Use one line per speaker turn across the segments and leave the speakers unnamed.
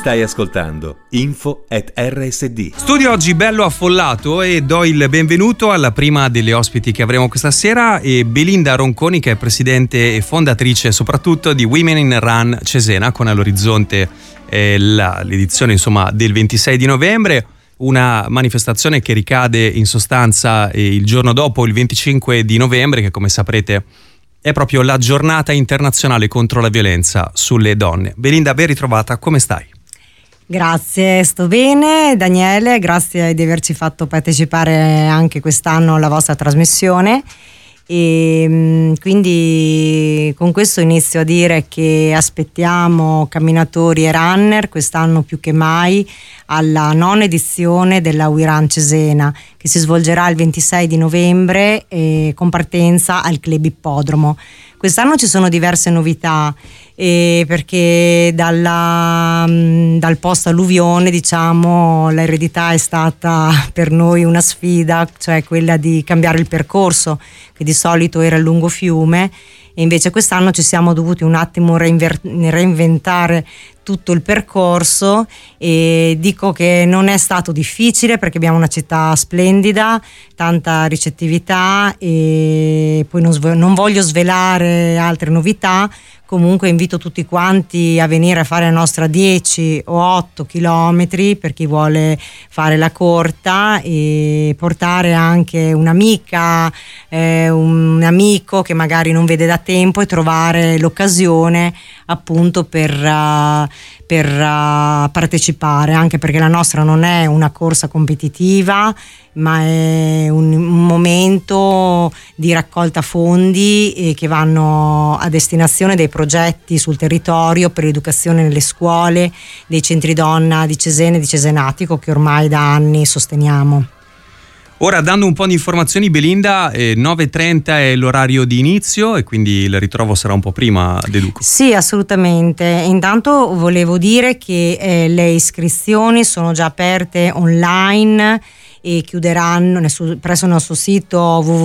Stai ascoltando info@rsd.
Studio oggi bello affollato e do il benvenuto alla prima delle ospiti che avremo questa sera, Belinda Ronconi, che è presidente e fondatrice soprattutto di Women in Run Cesena, con all'orizzonte l'edizione insomma del 26 di novembre, una manifestazione che ricade in sostanza il giorno dopo, il 25 di novembre, che come saprete è proprio la giornata internazionale contro la violenza sulle donne. Belinda, ben ritrovata, come stai?
Grazie, sto bene. Daniele, grazie di averci fatto partecipare anche quest'anno alla vostra trasmissione. E quindi con questo inizio a dire che aspettiamo camminatori e runner quest'anno più che mai alla 9ª edizione della We Run Cesena, che si svolgerà il 26 di novembre con partenza al Club Ippodromo. Quest'anno ci sono diverse novità, perché dal post alluvione, diciamo, l'eredità è stata per noi una sfida, cioè quella di cambiare il percorso, che di solito era il lungo fiume, e invece quest'anno ci siamo dovuti un attimo reinventare tutto il percorso, e dico che non è stato difficile perché abbiamo una città splendida, tanta ricettività, e poi non voglio svelare altre novità. Comunque invito tutti quanti a venire a fare la nostra 10 o 8 chilometri per chi vuole fare la corta, e portare anche un'amica, un amico che magari non vede da tempo, e trovare l'occasione appunto per partecipare, anche perché la nostra non è una corsa competitiva, ma è un momento di raccolta fondi che vanno a destinazione dei progetti sul territorio per l'educazione nelle scuole, dei centri donna di Cesena e di Cesenatico, che ormai da anni sosteniamo.
Ora, dando un po' di informazioni, Belinda, 9:30 è l'orario di inizio, e quindi il ritrovo sarà un po' prima, deduco.
Sì, assolutamente. Intanto volevo dire che le iscrizioni sono già aperte online e chiuderanno presso il nostro sito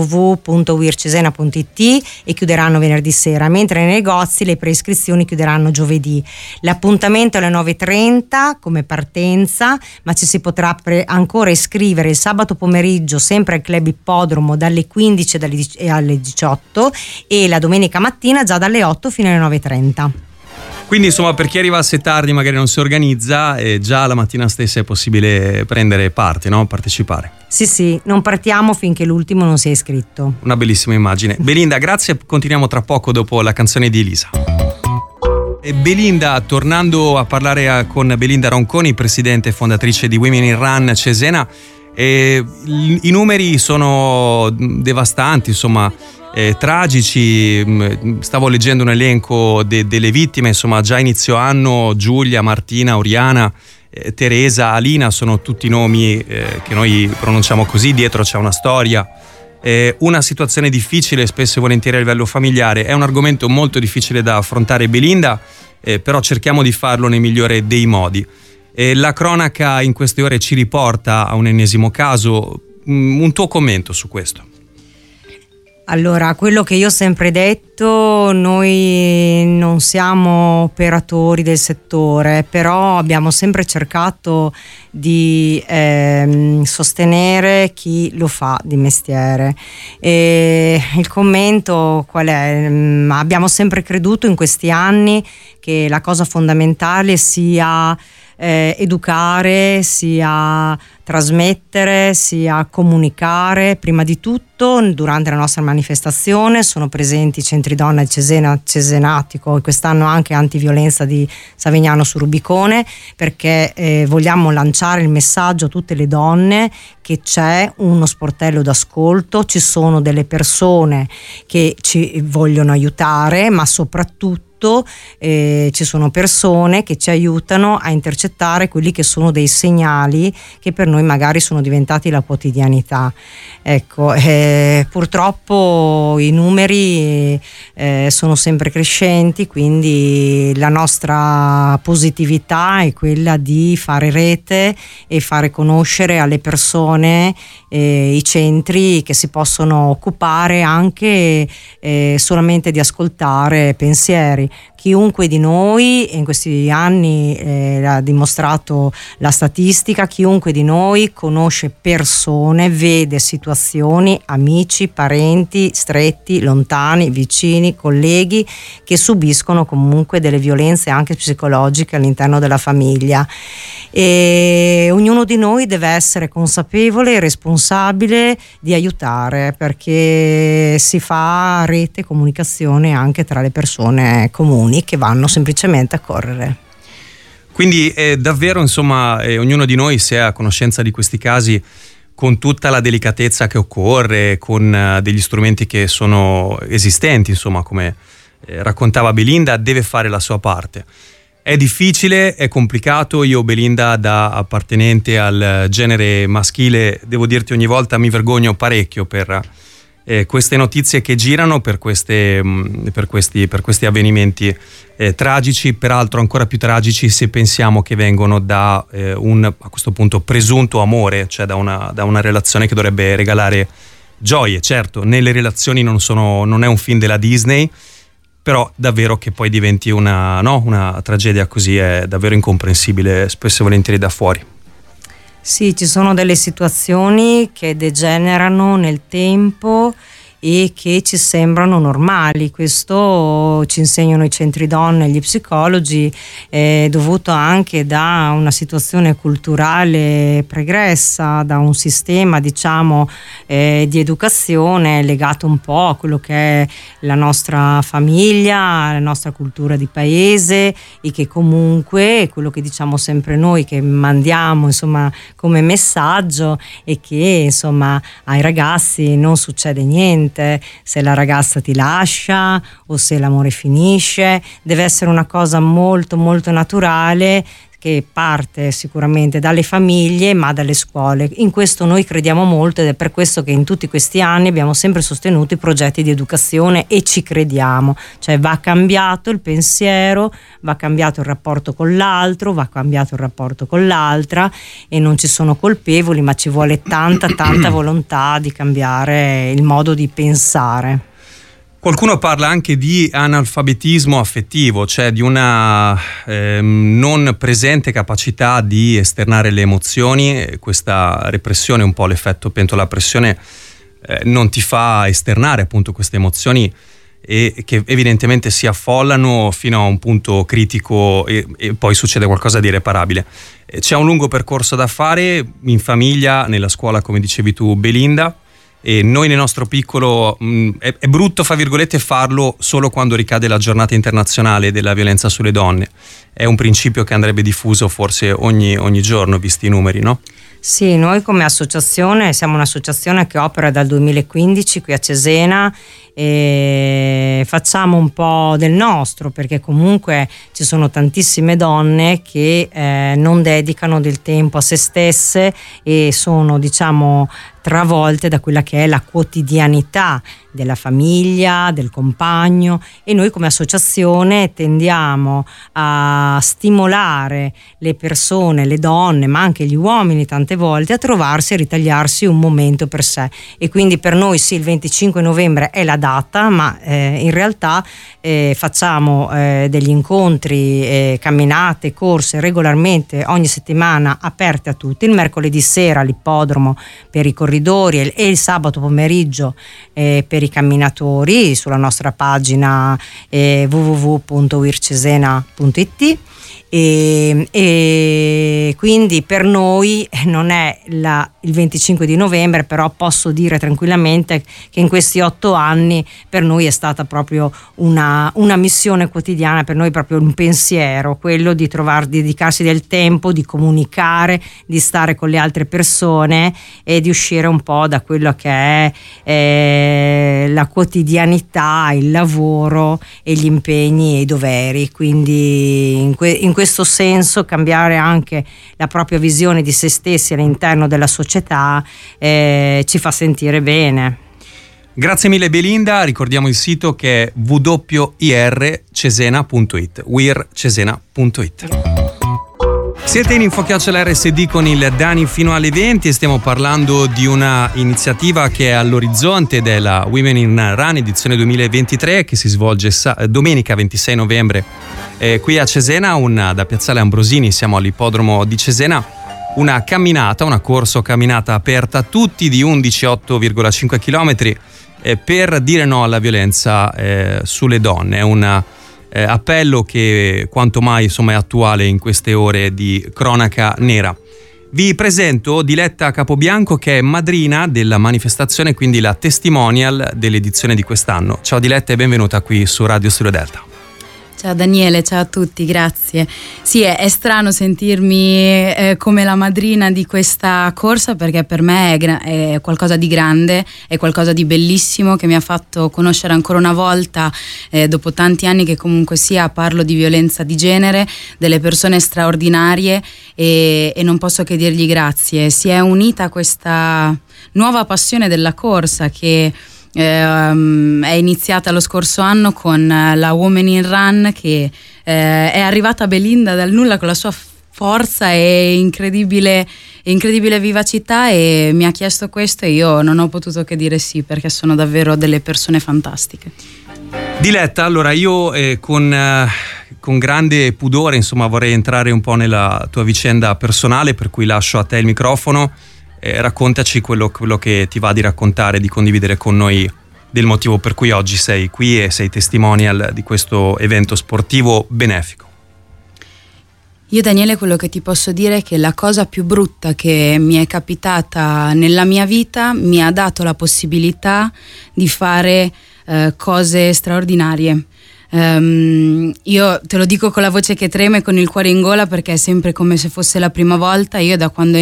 www.wearcesena.it, e chiuderanno venerdì sera, mentre nei negozi le preiscrizioni chiuderanno giovedì. L'appuntamento è alle 9:30 come partenza, ma ci si potrà ancora iscrivere il sabato pomeriggio sempre al Club Ippodromo dalle 15 alle 18, e la domenica mattina già dalle 8 fino alle 9:30.
Quindi insomma, per chi arrivasse tardi, magari non si organizza, già la mattina stessa è possibile prendere parte, no? Partecipare.
Sì, non partiamo finché l'ultimo non si è iscritto.
Una bellissima immagine. Belinda, grazie, continuiamo tra poco dopo la canzone di Elisa. E Belinda, tornando a parlare con Belinda Ronconi, presidente e fondatrice di Women in Run Cesena, i numeri sono devastanti, insomma, tragici. Stavo leggendo un elenco delle vittime, insomma, già inizio anno Giulia, Martina, Oriana, Teresa, Alina sono tutti nomi che noi pronunciamo così, dietro c'è una storia, una situazione difficile spesso e volentieri a livello familiare. È un argomento molto difficile da affrontare, Belinda, però cerchiamo di farlo nel migliore dei modi. La cronaca in queste ore ci riporta a un ennesimo caso. Un tuo commento su questo?
Allora, quello che io ho sempre detto, noi non siamo operatori del settore, però abbiamo sempre cercato di sostenere chi lo fa di mestiere. E il commento qual è? Abbiamo sempre creduto in questi anni che la cosa fondamentale sia educare, sia trasmettere, sia comunicare. Prima di tutto, durante la nostra manifestazione sono presenti i centri donna di Cesena, Cesenatico, e quest'anno anche Antiviolenza di Savignano sul Rubicone, perché vogliamo lanciare il messaggio a tutte le donne che c'è uno sportello d'ascolto, ci sono delle persone che ci vogliono aiutare, ma soprattutto ci sono persone che ci aiutano a intercettare quelli che sono dei segnali che per noi magari sono diventati la quotidianità. Ecco, purtroppo i numeri sono sempre crescenti, quindi la nostra positività è quella di fare rete e fare conoscere alle persone i centri che si possono occupare anche solamente di ascoltare pensieri. chiunque di noi, in questi anni l'ha dimostrato la statistica, chiunque di noi conosce persone, vede situazioni, amici, parenti, stretti, lontani, vicini, colleghi che subiscono comunque delle violenze anche psicologiche all'interno della famiglia, e ognuno di noi deve essere consapevole e responsabile di aiutare, perché si fa rete, comunicazione anche tra le persone comuni che vanno semplicemente a correre.
Quindi davvero, insomma, ognuno di noi, se è a conoscenza di questi casi, con tutta la delicatezza che occorre, con degli strumenti che sono esistenti, insomma, come raccontava Belinda, deve fare la sua parte. È difficile, è complicato. Io, Belinda, da appartenente al genere maschile, devo dirti, ogni volta mi vergogno parecchio per queste notizie che girano, per questi avvenimenti tragici, peraltro ancora più tragici se pensiamo che vengono da a questo punto presunto amore, cioè da una relazione che dovrebbe regalare gioie. Certo, nelle relazioni non è un film della Disney, però davvero che poi diventi una tragedia così è davvero incomprensibile, spesso e volentieri da fuori.
Sì, ci sono delle situazioni che degenerano nel tempo e che ci sembrano normali. Questo ci insegnano i centri donne e gli psicologi, dovuto anche da una situazione culturale pregressa, da un sistema di educazione legato un po' a quello che è la nostra famiglia, la nostra cultura di paese, e che comunque quello che diciamo sempre noi, che mandiamo insomma come messaggio, è che insomma ai ragazzi non succede niente se la ragazza ti lascia o se l'amore finisce. Deve essere una cosa molto molto naturale, che parte sicuramente dalle famiglie ma dalle scuole. In questo noi crediamo molto, ed è per questo che in tutti questi anni abbiamo sempre sostenuto i progetti di educazione, e ci crediamo. Cioè va cambiato il pensiero, va cambiato il rapporto con l'altro, va cambiato il rapporto con l'altra, e non ci sono colpevoli, ma ci vuole tanta volontà di cambiare il modo di pensare.
Qualcuno parla anche di analfabetismo affettivo, cioè di una non presente capacità di esternare le emozioni. Questa repressione, un po' l'effetto pentola a pressione, non ti fa esternare appunto queste emozioni, e che evidentemente si affollano fino a un punto critico e poi succede qualcosa di irreparabile. C'è un lungo percorso da fare in famiglia, nella scuola, come dicevi tu, Belinda. E noi nel nostro piccolo è brutto, fra virgolette, farlo solo quando ricade la giornata internazionale della violenza sulle donne. È un principio che andrebbe diffuso forse ogni giorno, visti i numeri, no?
Sì, noi come associazione siamo un'associazione che opera dal 2015 qui a Cesena, e facciamo un po' del nostro, perché comunque ci sono tantissime donne che non dedicano del tempo a se stesse e sono, diciamo, travolte da quella che è la quotidianità della famiglia, del compagno, e noi come associazione tendiamo a stimolare le persone, le donne, ma anche gli uomini tante volte, a trovarsi e ritagliarsi un momento per sé. E quindi per noi sì, il 25 novembre è la data, ma in realtà facciamo degli incontri, camminate, corse regolarmente ogni settimana, aperte a tutti, il mercoledì sera all'ippodromo per i corridori e il sabato pomeriggio per i camminatori sulla nostra pagina www.wircesena.it. E quindi per noi non è il 25 di novembre, però posso dire tranquillamente che in questi 8 anni per noi è stata proprio una missione quotidiana, per noi proprio un pensiero, quello di dedicarsi del tempo, di comunicare, di stare con le altre persone e di uscire un po' da quello che è la quotidianità, il lavoro e gli impegni e i doveri. Quindi in questo senso cambiare anche la propria visione di se stessi all'interno della società ci fa sentire bene.
Grazie mille Belinda, ricordiamo il sito che è wircesena.it, wircesena.it. Siete in Info@RSD con il Dani fino alle 20 e stiamo parlando di una iniziativa che è all'orizzonte della Women in Run edizione 2023 che si svolge domenica 26 novembre qui a Cesena, da Piazzale Ambrosini, siamo all'ippodromo di Cesena, una camminata, una corso-camminata aperta a tutti di 8,5 km per dire no alla violenza sulle donne. È un appello che quanto mai è attuale in queste ore di cronaca nera. Vi presento Diletta Capobianco, che è madrina della manifestazione, quindi la testimonial dell'edizione di quest'anno. Ciao Diletta e benvenuta qui su Radio Studio Delta.
Ciao Daniele, ciao a tutti, grazie. Sì, è strano sentirmi come la madrina di questa corsa, perché per me è qualcosa di grande, è qualcosa di bellissimo che mi ha fatto conoscere ancora una volta, dopo tanti anni che comunque sia parlo di violenza di genere, delle persone straordinarie e non posso che dirgli grazie. Si è unita questa nuova passione della corsa che è iniziata lo scorso anno con la Women in Run, che è arrivata a Belinda dal nulla con la sua forza e incredibile vivacità e mi ha chiesto questo e io non ho potuto che dire sì, perché sono davvero delle persone fantastiche.
Diletta, allora io con grande pudore vorrei entrare un po' nella tua vicenda personale, per cui lascio a te il microfono. Raccontaci quello che ti va di raccontare, di condividere con noi del motivo per cui oggi sei qui e sei testimonial di questo evento sportivo benefico.
Io Daniele, quello che ti posso dire è che la cosa più brutta che mi è capitata nella mia vita mi ha dato la possibilità di fare cose straordinarie. Io te lo dico con la voce che trema e con il cuore in gola, perché è sempre come se fosse la prima volta. Io da quando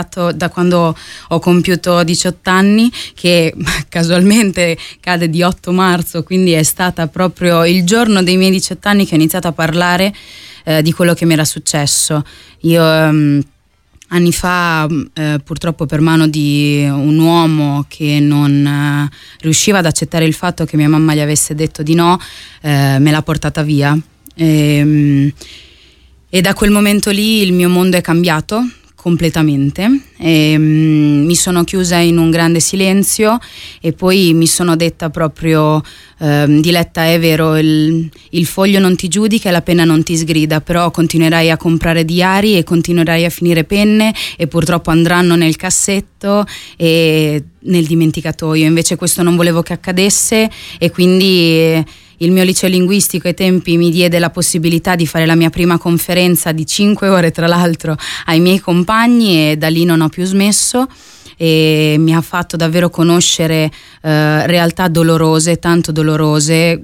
ho compiuto 18 anni, che casualmente cade di 8 marzo, quindi è stata proprio il giorno dei miei 18 anni che ho iniziato a parlare di quello che mi era successo. Io anni fa, purtroppo per mano di un uomo che non riusciva ad accettare il fatto che mia mamma gli avesse detto di no, me l'ha portata via e da quel momento lì il mio mondo è cambiato completamente e mi sono chiusa in un grande silenzio e poi mi sono detta proprio Diletta, è vero, il foglio non ti giudica e la penna non ti sgrida, però continuerai a comprare diari e continuerai a finire penne e purtroppo andranno nel cassetto e nel dimenticatoio. Invece questo non volevo che accadesse e quindi il mio liceo linguistico ai tempi mi diede la possibilità di fare la mia prima conferenza di 5 ore, tra l'altro, ai miei compagni, e da lì non ho più smesso e mi ha fatto davvero conoscere realtà dolorose, tanto dolorose.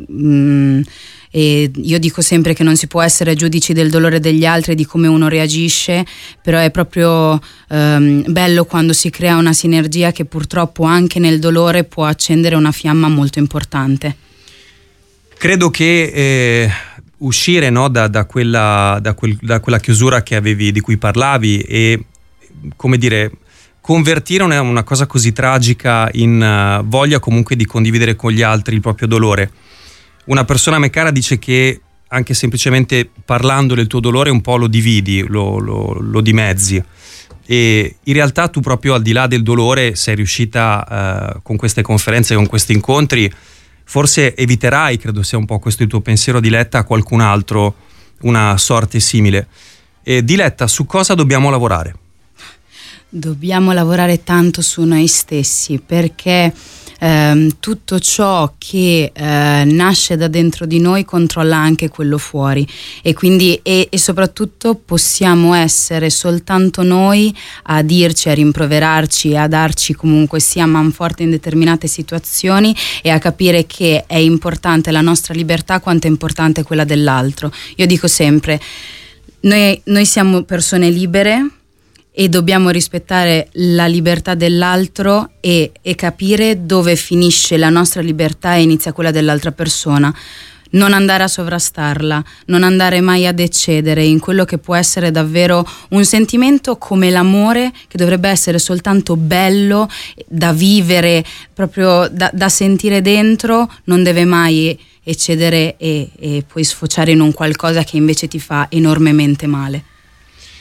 E io dico sempre che non si può essere giudici del dolore degli altri e di come uno reagisce, però è proprio bello quando si crea una sinergia che purtroppo anche nel dolore può accendere una fiamma molto importante.
Credo che uscire da quella chiusura che avevi, di cui parlavi, e come dire, convertire una cosa così tragica in voglia comunque di condividere con gli altri il proprio dolore. Una persona a me cara dice che anche semplicemente parlando del tuo dolore un po' lo dividi, lo dimezzi, e in realtà tu proprio al di là del dolore sei riuscita con queste conferenze, con questi incontri, forse eviterai, credo sia un po' questo il tuo pensiero, Diletta, a qualcun altro una sorte simile. Diletta, su cosa dobbiamo lavorare?
Dobbiamo lavorare tanto su noi stessi, perché tutto ciò che nasce da dentro di noi controlla anche quello fuori e quindi e soprattutto possiamo essere soltanto noi a dirci, a rimproverarci, a darci comunque sia manforte in determinate situazioni e a capire che è importante la nostra libertà quanto è importante quella dell'altro. Io dico sempre, noi siamo persone libere e dobbiamo rispettare la libertà dell'altro e capire dove finisce la nostra libertà e inizia quella dell'altra persona. Non andare a sovrastarla, non andare mai ad eccedere in quello che può essere davvero un sentimento come l'amore, che dovrebbe essere soltanto bello, da vivere, proprio da sentire dentro, non deve mai eccedere e poi sfociare in un qualcosa che invece ti fa enormemente male.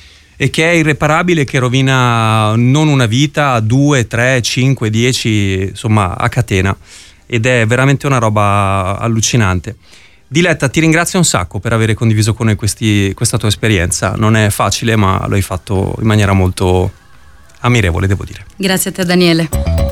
e che è irreparabile, che rovina non una vita, 2, 3, 5, 10, insomma a catena, ed è veramente una roba allucinante. Diletta, ti ringrazio un sacco per aver condiviso con noi questa tua esperienza. Non è facile, ma lo hai fatto in maniera molto ammirevole, devo dire.
Grazie a te, Daniele.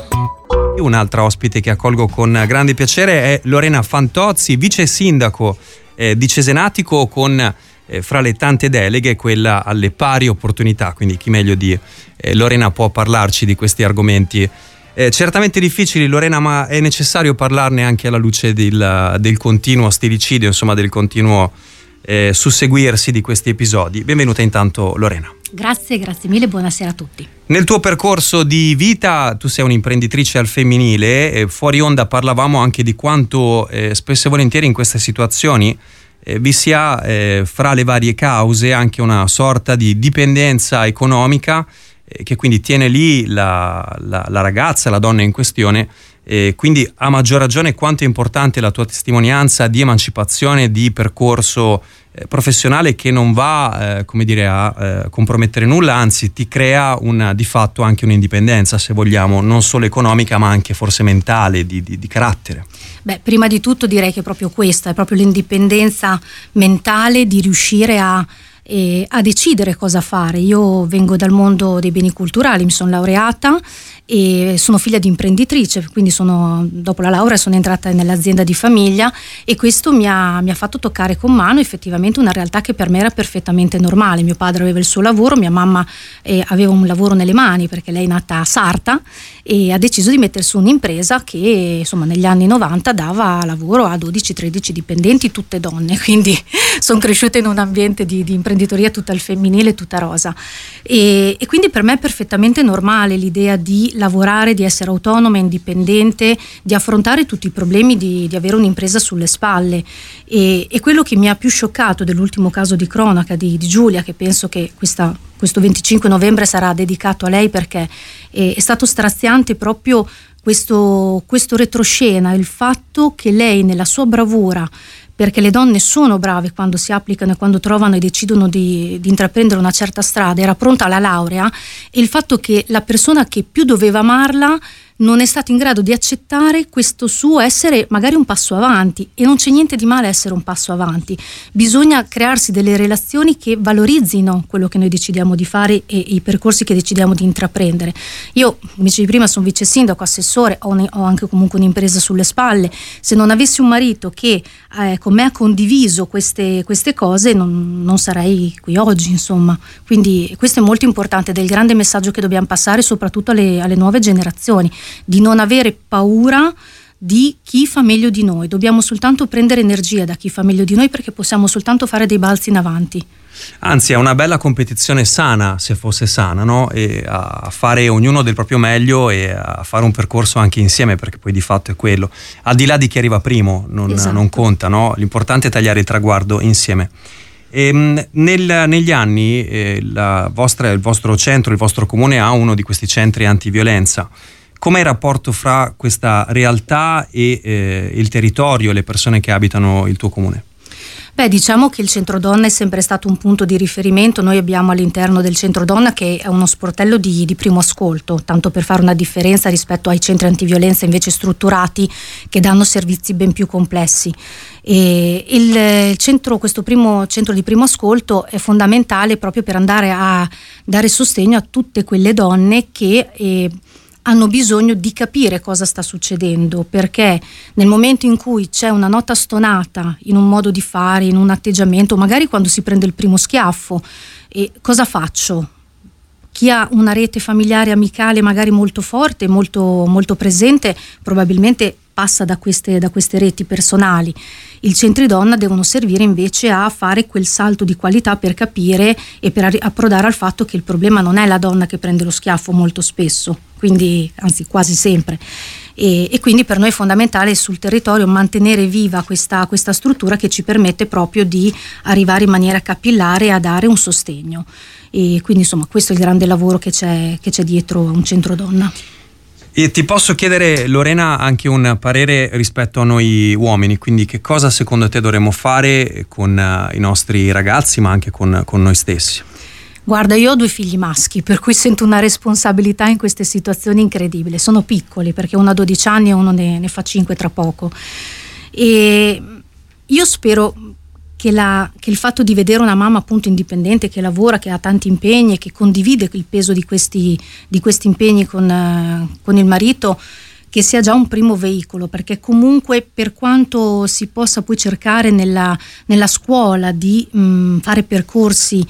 Un'altra ospite che accolgo con grande piacere è Lorena Fantozzi, vice sindaco di Cesenatico, con fra le tante deleghe quella alle pari opportunità, quindi chi meglio di Lorena può parlarci di questi argomenti certamente difficili, Lorena, ma è necessario parlarne anche alla luce del continuo stillicidio, insomma del continuo susseguirsi di questi episodi. Benvenuta intanto, Lorena.
Grazie mille, buonasera a tutti.
Nel tuo percorso di vita tu sei un'imprenditrice al femminile, fuori onda parlavamo anche di quanto spesso e volentieri in queste situazioni vi sia fra le varie cause anche una sorta di dipendenza economica che quindi tiene lì la ragazza, la donna in questione, quindi a maggior ragione quanto è importante la tua testimonianza di emancipazione, di percorso professionale che non va come dire a compromettere nulla, anzi ti crea di fatto anche un'indipendenza, se vogliamo, non solo economica ma anche forse mentale, di carattere.
Beh, prima di tutto direi che proprio questa è proprio l'indipendenza mentale, di riuscire a decidere cosa fare. Io vengo dal mondo dei beni culturali, mi sono laureata e sono figlia di imprenditrice, quindi dopo la laurea sono entrata nell'azienda di famiglia, e questo mi ha fatto toccare con mano effettivamente una realtà che per me era perfettamente normale. Mio padre aveva il suo lavoro, mia mamma aveva un lavoro nelle mani perché lei è nata a Sarta e ha deciso di mettere su un'impresa che insomma negli anni 90 dava lavoro a 12-13 dipendenti, tutte donne, quindi sono cresciuta in un ambiente di imprenditoria tutta al femminile, tutta rosa, e quindi per me è perfettamente normale l'idea di lavorare, di essere autonoma, indipendente, di affrontare tutti i problemi, di avere un'impresa sulle spalle. E quello che mi ha più scioccato dell'ultimo caso di cronaca di Giulia, che penso che questo 25 novembre sarà dedicato a lei, perché è stato straziante proprio questo retroscena, il fatto che lei nella sua bravura, perché le donne sono brave quando si applicano e quando trovano e decidono di intraprendere una certa strada, era pronta alla laurea, e il fatto che la persona che più doveva amarla non è stato in grado di accettare questo suo essere magari un passo avanti, e non c'è niente di male essere un passo avanti, bisogna crearsi delle relazioni che valorizzino quello che noi decidiamo di fare e i percorsi che decidiamo di intraprendere. Io, come dicevi prima, sono vice sindaco, assessore, ho anche comunque un'impresa sulle spalle. Se non avessi un marito che con me ha condiviso queste cose, non sarei qui oggi, insomma. Quindi questo è molto importante ed è il grande messaggio che dobbiamo passare soprattutto alle nuove generazioni, di non avere paura di chi fa meglio di noi. Dobbiamo soltanto prendere energia da chi fa meglio di noi, perché possiamo soltanto fare dei balzi in avanti.
Anzi, è una bella competizione sana, se fosse sana, no? E a fare ognuno del proprio meglio e a fare un percorso anche insieme, perché poi di fatto è quello. Al di là di chi arriva primo, non conta, no? L'importante è tagliare il traguardo insieme. Negli anni il vostro centro, il vostro comune ha uno di questi centri antiviolenza. Com'è il rapporto fra questa realtà e il territorio e le persone che abitano il tuo comune?
Beh, diciamo che il Centro Donna è sempre stato un punto di riferimento. Noi abbiamo all'interno del Centro Donna, che è uno sportello di primo ascolto, tanto per fare una differenza rispetto ai centri antiviolenza invece strutturati, che danno servizi ben più complessi. E questo primo centro di primo ascolto è fondamentale proprio per andare a dare sostegno a tutte quelle donne che hanno bisogno di capire cosa sta succedendo, perché nel momento in cui c'è una nota stonata in un modo di fare, in un atteggiamento, magari quando si prende il primo schiaffo, cosa faccio? Chi ha una rete familiare amicale magari molto forte, molto, molto presente, probabilmente passa da queste reti personali. I centri donna devono servire invece a fare quel salto di qualità per capire e per approdare al fatto che il problema non è la donna che prende lo schiaffo molto spesso, quindi anzi quasi sempre. E quindi per noi è fondamentale sul territorio mantenere viva questa struttura che ci permette proprio di arrivare in maniera capillare a dare un sostegno. E quindi insomma questo è il grande lavoro che c'è dietro a un centro donna.
E ti posso chiedere, Lorena, anche un parere rispetto a noi uomini, quindi che cosa secondo te dovremmo fare con i nostri ragazzi ma anche con noi stessi?
Guarda, io ho 2 figli maschi, per cui sento una responsabilità in queste situazioni incredibile. Sono piccoli, perché uno ha 12 anni e uno ne fa 5 tra poco. E io spero che il fatto di vedere una mamma appunto indipendente, che lavora, che ha tanti impegni e che condivide il peso di questi impegni con il marito, che sia già un primo veicolo, perché comunque per quanto si possa poi cercare nella scuola di fare percorsi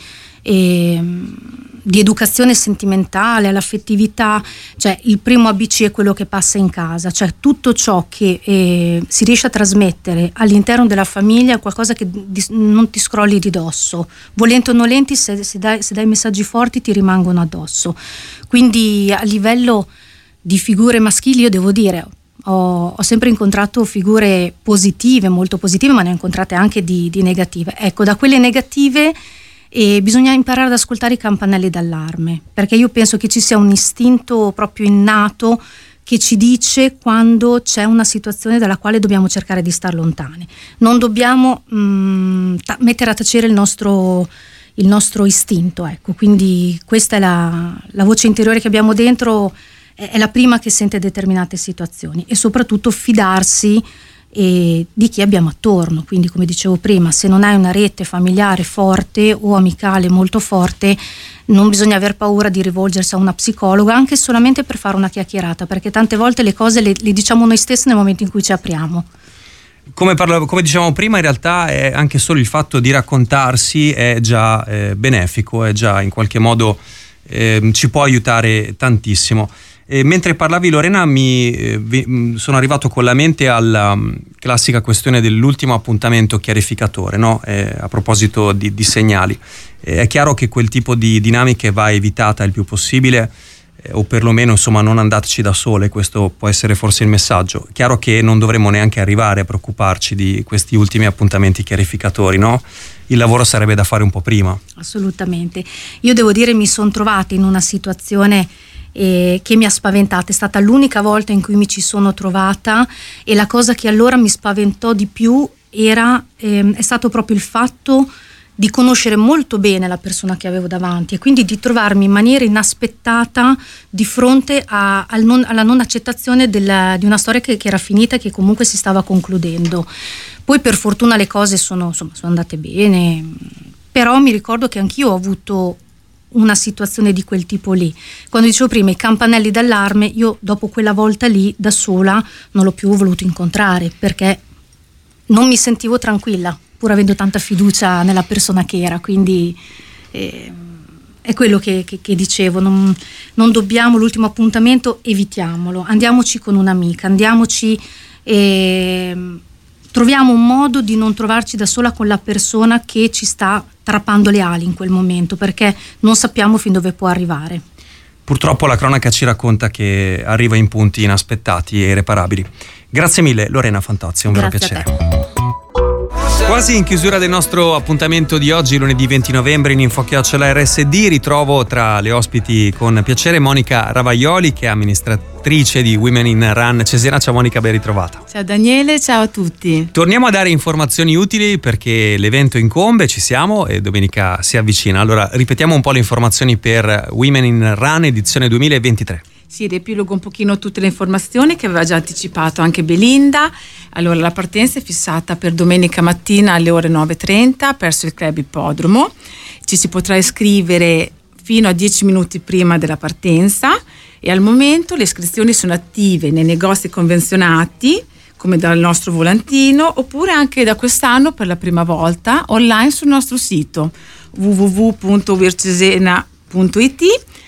di educazione sentimentale, all'affettività, cioè il primo ABC è quello che passa in casa, cioè tutto ciò che si riesce a trasmettere all'interno della famiglia è qualcosa che non ti scrolli di dosso, volenti o nolenti, se dai messaggi forti ti rimangono addosso. Quindi a livello di figure maschili, io devo dire, ho sempre incontrato figure positive, molto positive, ma ne ho incontrate anche di negative. Ecco, da quelle negative bisogna imparare ad ascoltare i campanelli d'allarme, perché io penso che ci sia un istinto proprio innato che ci dice quando c'è una situazione dalla quale dobbiamo cercare di star lontani. Non dobbiamo mettere a tacere il nostro istinto, ecco. Quindi questa è la voce interiore che abbiamo dentro, è la prima che sente determinate situazioni, e soprattutto fidarsi di chi abbiamo attorno. Quindi, come dicevo prima, se non hai una rete familiare forte o amicale molto forte, non bisogna aver paura di rivolgersi a una psicologa, anche solamente per fare una chiacchierata, perché tante volte le cose le diciamo noi stessi nel momento in cui ci apriamo.
Come dicevamo prima, in realtà è anche solo il fatto di raccontarsi è già benefico, è già in qualche modo ci può aiutare tantissimo. Mentre parlavi, Lorena, sono arrivato con la mente alla classica questione dell'ultimo appuntamento chiarificatore, no? A proposito di segnali. È chiaro che quel tipo di dinamiche va evitata il più possibile, o perlomeno insomma non andateci da sole, questo può essere forse il messaggio. Chiaro che non dovremmo neanche arrivare a preoccuparci di questi ultimi appuntamenti chiarificatori, no? Il lavoro sarebbe da fare un po' prima.
Assolutamente. Io devo dire, mi sono trovata in una situazione che mi ha spaventata, è stata l'unica volta in cui mi ci sono trovata, e la cosa che allora mi spaventò di più è stato proprio il fatto di conoscere molto bene la persona che avevo davanti, e quindi di trovarmi in maniera inaspettata di fronte alla non accettazione di una storia che era finita e che comunque si stava concludendo. Poi per fortuna le cose sono andate bene, però mi ricordo che anch'io ho avuto una situazione di quel tipo lì. Quando dicevo prima i campanelli d'allarme, io dopo quella volta lì da sola non l'ho più voluto incontrare, perché non mi sentivo tranquilla, pur avendo tanta fiducia nella persona che era. Quindi è quello che dicevo, non dobbiamo, l'ultimo appuntamento evitiamolo, andiamoci con un'amica, troviamo un modo di non trovarci da sola con la persona che ci sta trappando le ali in quel momento, perché non sappiamo fin dove può arrivare.
Purtroppo la cronaca ci racconta che arriva in punti inaspettati e irreparabili. Grazie mille Lorena Fantozzi, un vero piacere. Quasi in chiusura del nostro appuntamento di oggi, lunedì 20 novembre, in info@RSD, ritrovo tra le ospiti con piacere Monica Ravaioli, che è amministratrice di Women in Run Cesena. Ciao Monica, ben ritrovata.
Ciao Daniele, ciao a tutti.
Torniamo a dare informazioni utili perché l'evento incombe, ci siamo e domenica si avvicina. Allora ripetiamo un po' le informazioni per Women in Run edizione 2023.
Sì, riepilogo un pochino tutte le informazioni che aveva già anticipato anche Belinda. Allora, la partenza è fissata per domenica mattina alle ore 9:30 presso il Club Ippodromo. Ci si potrà iscrivere fino a 10 minuti prima della partenza, e al momento le iscrizioni sono attive nei negozi convenzionati, come dal nostro volantino, oppure anche da quest'anno per la prima volta online sul nostro sito www.weircesena.it,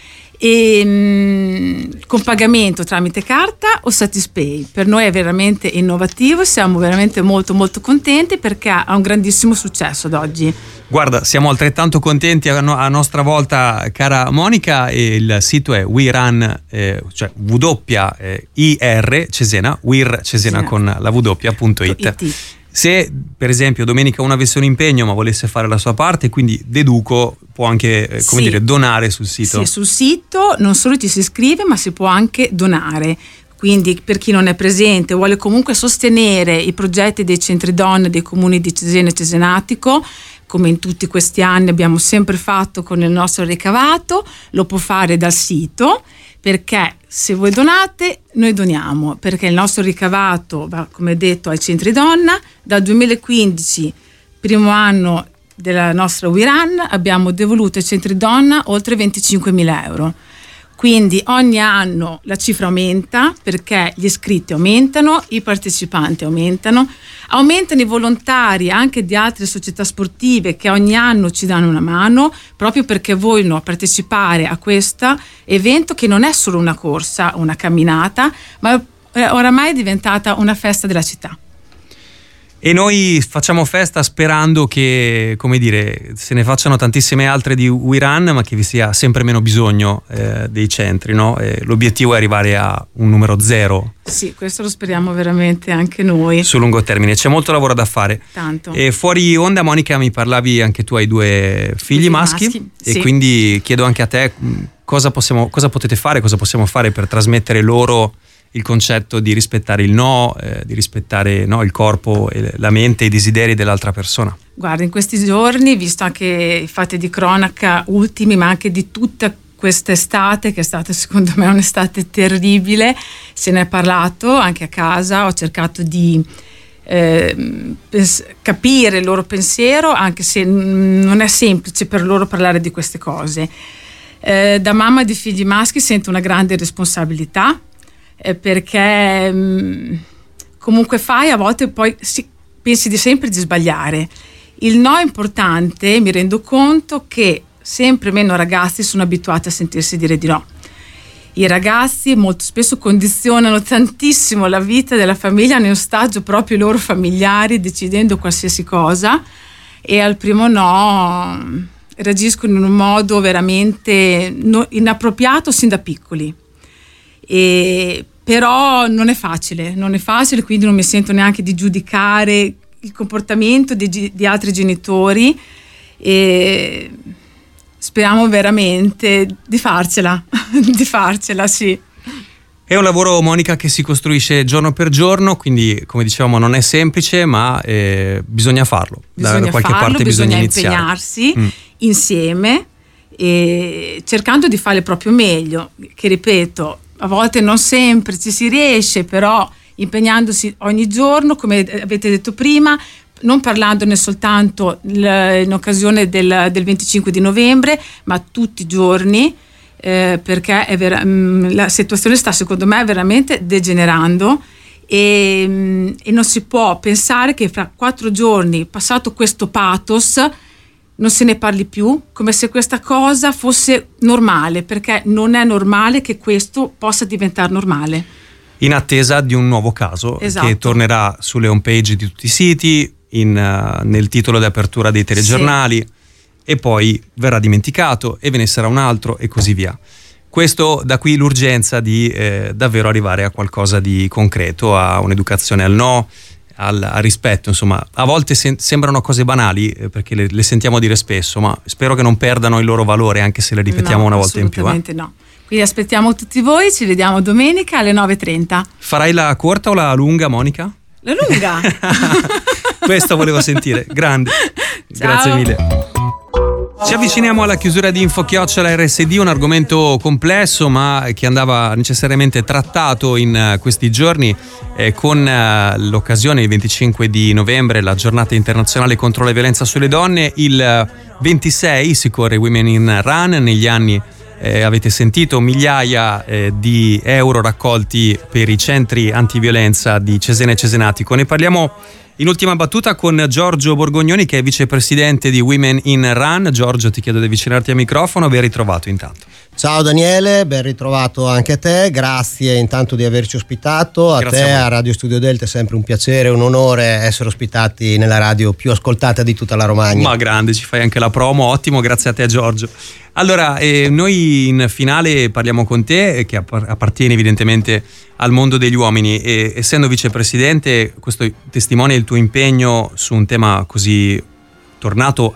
e con pagamento tramite carta o Satispay. Per noi è veramente innovativo, siamo veramente molto molto contenti perché ha un grandissimo successo ad oggi.
Guarda, siamo altrettanto contenti a nostra volta, cara Monica, e il sito è WeRun, cioè WIR Cesena, WIR Cesena con la W.it. Se per esempio domenica uno avesse un impegno ma volesse fare la sua parte, quindi deduco può anche donare sul sito.
Sì, sul sito non solo ci si iscrive ma si può anche donare. Quindi per chi non è presente, vuole comunque sostenere i progetti dei centri donna dei comuni di Cesena e Cesenatico, come in tutti questi anni abbiamo sempre fatto con il nostro ricavato, lo può fare dal sito, perché se voi donate noi doniamo, perché il nostro ricavato va, come detto, ai centri donna. Dal 2015, primo anno della nostra We Run, abbiamo devoluto ai centri donna oltre 25.000 euro. Quindi ogni anno la cifra aumenta, perché gli iscritti aumentano, i partecipanti aumentano i volontari anche di altre società sportive che ogni anno ci danno una mano, proprio perché vogliono partecipare a questo evento che non è solo una corsa, una camminata, ma oramai è diventata una festa della città.
E noi facciamo festa sperando che, come dire, se ne facciano tantissime altre di We Run, ma che vi sia sempre meno bisogno dei centri, no? L'obiettivo è arrivare a un numero 0.
Sì, questo lo speriamo veramente anche noi.
Sul lungo termine, c'è molto lavoro da fare.
Tanto.
E fuori onda, Monica, mi parlavi anche tu, hai 2 figli maschi. E
sì.
Quindi chiedo anche a te cosa potete fare, cosa possiamo fare per trasmettere loro il concetto di rispettare il no, di rispettare il corpo, la mente, i desideri dell'altra persona.
Guarda, in questi giorni, visto anche i fatti di cronaca ultimi, ma anche di tutta quest'estate, che è stata secondo me un'estate terribile, se ne è parlato anche a casa, ho cercato di capire il loro pensiero, anche se non è semplice per loro parlare di queste cose. Da mamma di figli maschi sento una grande responsabilità, perché comunque fai, a volte poi pensi sempre di sbagliare. Il no è importante, mi rendo conto che sempre meno ragazzi sono abituati a sentirsi dire di no. I ragazzi molto spesso condizionano tantissimo la vita della famiglia, in ostaggio proprio i loro familiari, decidendo qualsiasi cosa, e al primo no reagiscono in un modo veramente inappropriato sin da piccoli. Però non è facile, quindi non mi sento neanche di giudicare il comportamento di altri genitori, e speriamo veramente di farcela, sì.
È un lavoro, Monica, che si costruisce giorno per giorno, quindi come dicevamo non è semplice, ma bisogna farlo. Da qualche parte bisogna iniziare.
Impegnarsi insieme, e cercando di fare il proprio meglio, che ripeto, a volte non sempre ci si riesce, però impegnandosi ogni giorno, come avete detto prima, non parlandone soltanto in occasione del 25 di novembre, ma tutti i giorni, perché la situazione sta, secondo me, veramente degenerando, e non si può pensare che fra 4 giorni, passato questo pathos, non se ne parli più, come se questa cosa fosse normale, perché non è normale che questo possa diventare normale.
In attesa di un nuovo caso, esatto, che tornerà sulle homepage di tutti i siti, nel titolo di apertura dei telegiornali, sì, e poi verrà dimenticato e ve ne sarà un altro e così via. Questo, da qui l'urgenza di davvero arrivare a qualcosa di concreto, a un'educazione al no, al rispetto, insomma. A volte sembrano cose banali, perché le sentiamo dire spesso, ma spero che non perdano il loro valore anche se le ripetiamo una volta in più.
Assolutamente no. Quindi aspettiamo tutti voi, ci vediamo domenica alle 9:30.
Farai la corta o la lunga, Monica?
La lunga!
Questo volevo sentire, grande.
Ciao.
Grazie mille. Ci avviciniamo alla chiusura di Info@RSD, un argomento complesso ma che andava necessariamente trattato in questi giorni, con l'occasione il 25 di novembre, la giornata internazionale contro la violenza sulle donne. Il 26 si corre Women in Run, negli anni avete sentito migliaia di euro raccolti per i centri antiviolenza di Cesena e Cesenatico. Ne parliamo in ultima battuta con Giorgio Borgognoni, che è vicepresidente di Women in Run. Giorgio, ti chiedo di avvicinarti al microfono. Ben ritrovato intanto.
Ciao Daniele, ben ritrovato anche a te, grazie intanto di averci ospitato.
Grazie
te, a Radio Studio Delta, è sempre un piacere, un onore essere ospitati nella radio più ascoltata di tutta la Romagna.
Ma grande, ci fai anche la promo, ottimo, grazie a te Giorgio. Allora, noi in finale parliamo con te, che appartieni evidentemente al mondo degli uomini, e essendo vicepresidente, questo testimonia il tuo impegno su un tema così tornato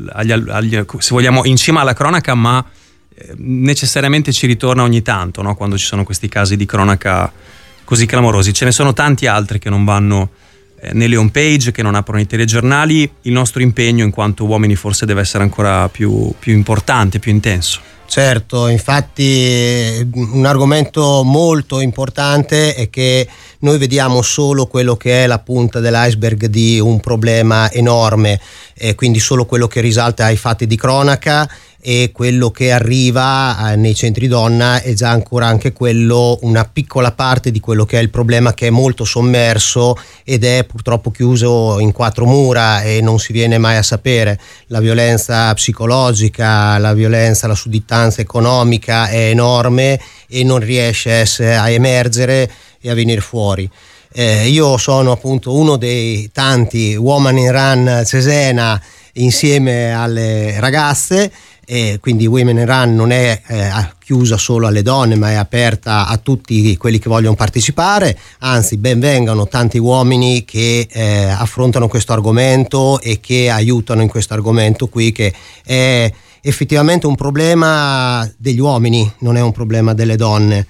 se vogliamo, in cima alla cronaca, ma necessariamente ci ritorna ogni tanto, no? Quando ci sono questi casi di cronaca così clamorosi. Ce ne sono tanti altri che non vanno nelle home page, che non aprono i telegiornali. Il nostro impegno in quanto uomini forse deve essere ancora più importante, più intenso.
Certo, infatti un argomento molto importante è che noi vediamo solo quello che è la punta dell'iceberg di un problema enorme, quindi solo quello che risalta ai fatti di cronaca, e quello che arriva nei centri donna è già ancora anche quello una piccola parte di quello che è il problema, che è molto sommerso ed è purtroppo chiuso in quattro mura e non si viene mai a sapere. La violenza psicologica, la violenza, la sudditanza economica è enorme e non riesce a emergere e a venire fuori. Io sono appunto uno dei tanti Women in Run Cesena insieme alle ragazze, e quindi Women in Run non è chiusa solo alle donne, ma è aperta a tutti quelli che vogliono partecipare. Anzi, ben vengano tanti uomini che affrontano questo argomento e che aiutano in questo argomento qui, che è effettivamente un problema degli uomini, non è un problema delle donne.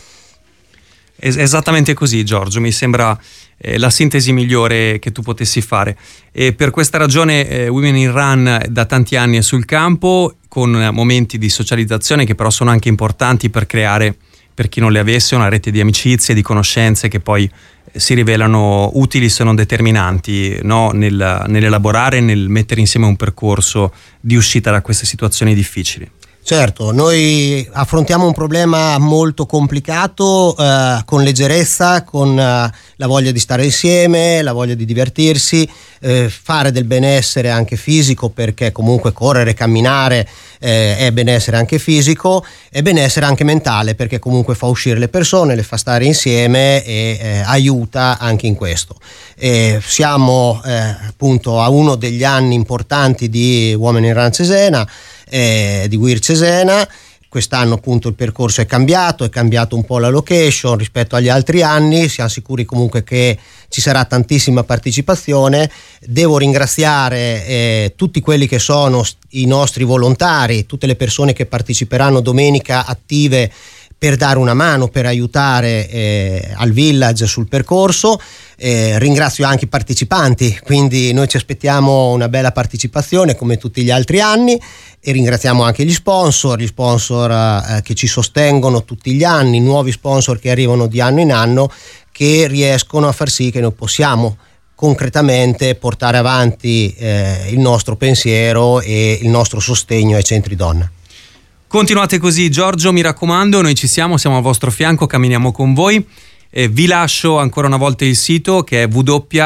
Esattamente così, Giorgio, mi sembra la sintesi migliore che tu potessi fare, e per questa ragione Women in Run da tanti anni è sul campo, con momenti di socializzazione che però sono anche importanti per creare, per chi non le avesse, una rete di amicizie, di conoscenze che poi si rivelano utili se non determinanti, no? Nell'elaborare, nel mettere insieme un percorso di uscita da queste situazioni difficili.
Certo, noi affrontiamo un problema molto complicato con leggerezza, con la voglia di stare insieme, la voglia di divertirsi, fare del benessere anche fisico, perché comunque correre, camminare è benessere anche fisico, e benessere anche mentale, perché comunque fa uscire le persone, le fa stare insieme e aiuta anche in questo. Siamo appunto a uno degli anni importanti di Women in Run Cesena, di WIR Cesena. Quest'anno appunto il percorso è cambiato un po' la location rispetto agli altri anni. Siamo sicuri comunque che ci sarà tantissima partecipazione. Devo ringraziare tutti quelli che sono i nostri volontari, tutte le persone che parteciperanno domenica attive per dare una mano, per aiutare al village sul percorso. Ringrazio anche i partecipanti, quindi noi ci aspettiamo una bella partecipazione come tutti gli altri anni, e ringraziamo anche gli sponsor che ci sostengono tutti gli anni, nuovi sponsor che arrivano di anno in anno, che riescono a far sì che noi possiamo concretamente portare avanti il nostro pensiero e il nostro sostegno ai centri donna.
Continuate così, Giorgio, mi raccomando, noi ci siamo al vostro fianco, camminiamo con voi. Vi lascio ancora una volta il sito, che è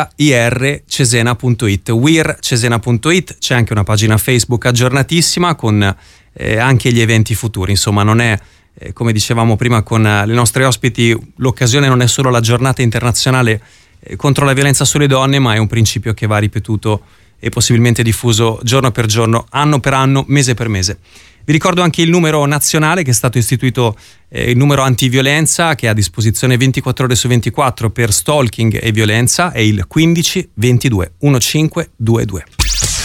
wircesena.it, wircesena.it. C'è anche una pagina Facebook aggiornatissima con anche gli eventi futuri. Insomma, non è, come dicevamo prima con le nostre ospiti, l'occasione non è solo la giornata internazionale contro la violenza sulle donne, ma è un principio che va ripetuto e possibilmente diffuso giorno per giorno, anno per anno, mese per mese. Vi ricordo anche il numero nazionale che è stato istituito, il numero antiviolenza, che è a disposizione 24 ore su 24 per stalking e violenza, è il 15 22 1522.